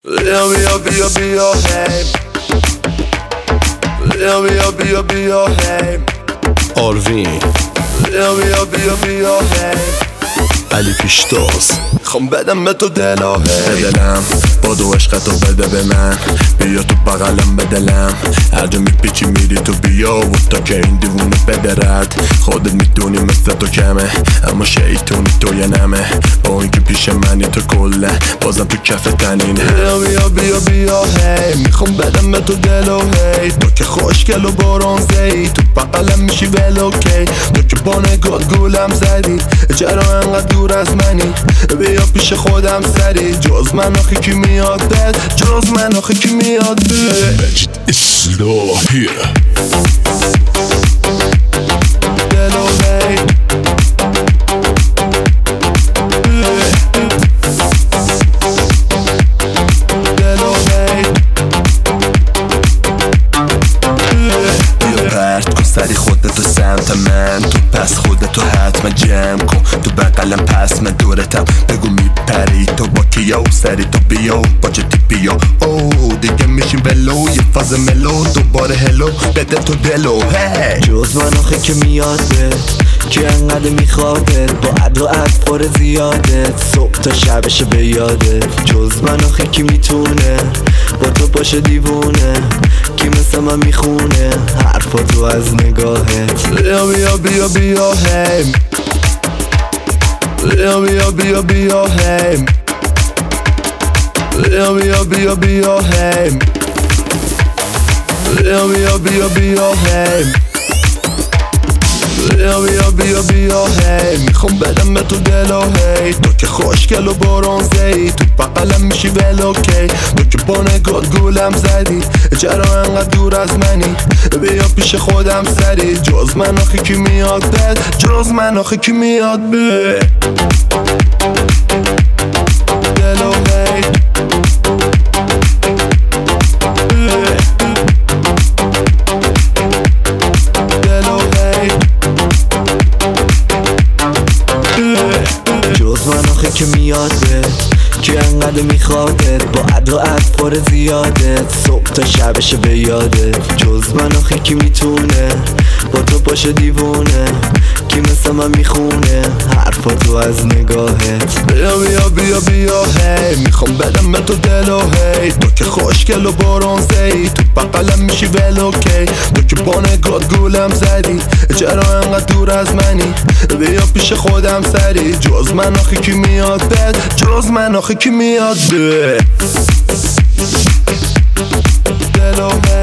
بیا هی بیا هی آروین بیا هی علی پیشتاز خوام بدم به تو دلم با دو عشقتو بده به من. بیا تو بغلم به دلم، هر جا میپیچی میری تو بیا و تا که این دیوونه بدرد. خودت میدونی مثل تو کمه اما شیطونی تو یه نمه. با اینکه پیش منی تو کله بازم تو کف تنینه. بیا هی میخوام بدم به تو دلو هی. تو که خوشگل و برونزه‌ای تو بغلم میشی ولوکی. تو که با نگات گولم زدی چرا انقدر دور از منی؟ بیا پیش خودم سری. جز من آخه کی میاد بد، جز من آخه کی میاد بد. مجید اصلاحی دلو هی دلو هی بیا پرت کن سری خودتو سمت من. تو پس خودتو حتما جمع کن تو بغلم پس من دورتم. بگو میپری تو با کیا و سری تو بیا با جدی بیا. اوه دیگه میشیم ولو یه فاز ملو دوباره هلو بده تو دلو هی. جز من آخه که میاد به که انقدر میخوادت با عد و عد پر زیادت صبح تا شبشه به یادت. جز من آخه که میتونه با تو باشه دیوونه کی مثل من میخونه حرفاتو از نگاهت. بیا هی بیا هی بیا هی بیا هی میخوام بدم به تو دلو هی. تو که خوشگل و برونزه‌ای تو بغلم میشی ولوکی. تو که با نگات گولم زدی چرا انقدر دور از منی؟ بیا پیش خودم سری. جز من آخه کی میاد بد، جز من آخه کی میاد بد. دلو هی جز من آخه که میاد به که انقدر میخوادت با عد و عد پر زیادت صبح تا شبشه به یادت. جز من آخه که میتونه با تو باشه دیوونه کی مثل من میخونه حرفاتو از نگاهت. بیا هی میخوام بدم به تو دلو هی. تو که خوشگل و برونزه‌ای تو بغلم میشی ولوکی. تو که با نگات گولم زدی چرا انقدر دور از منی؟ بیا پیش خودم سری. جز من آخه کی میاد بد، جز من آخه کی میاد بد. دلو هی